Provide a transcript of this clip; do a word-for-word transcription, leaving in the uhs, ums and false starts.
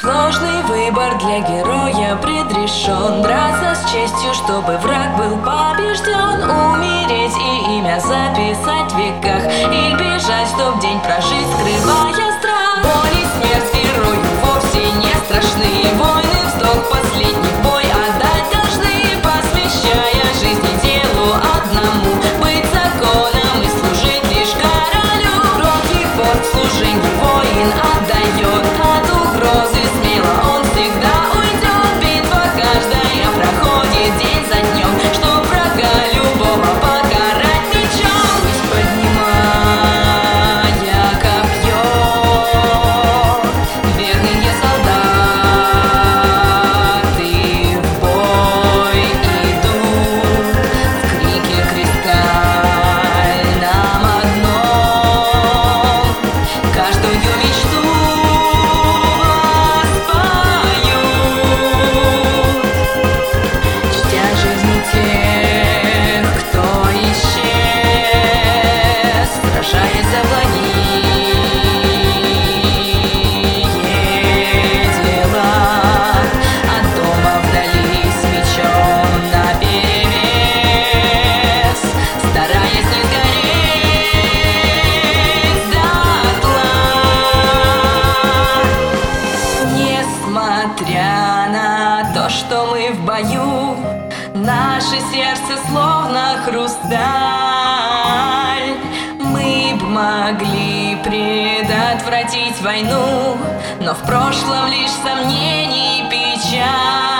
Сложный выбор для героя предрешен. Драться с честью, чтобы враг был побежден. Умереть и имя записать в веках, или бежать, чтоб день прожить, скрывая страх. Боль и смерть герою вовсе не страшны. Войны вздох, последний бой отдать должны, посвящая жизни делу одному, быть законом и служить лишь королю. Кровь и форт служенье воин отдает, от угрозы смело он всегда уйдет. Битва каждая проходит день за днем, чтоб врага любого покарать мечом. Пусть поднимая копье, верные солдаты в бой идут, в крике кристальном одном каждую мечту воспоют, чтя жизни тех, кто исчез, сражаясь за благие дела. От дома вдали с мечом наперевес, стараясь не сгореть дотла. Несмотря на то, что мы в бою, наше сердце словно хрусталь. Мы б могли предотвратить войну, но в прошлом лишь сомнений и печаль.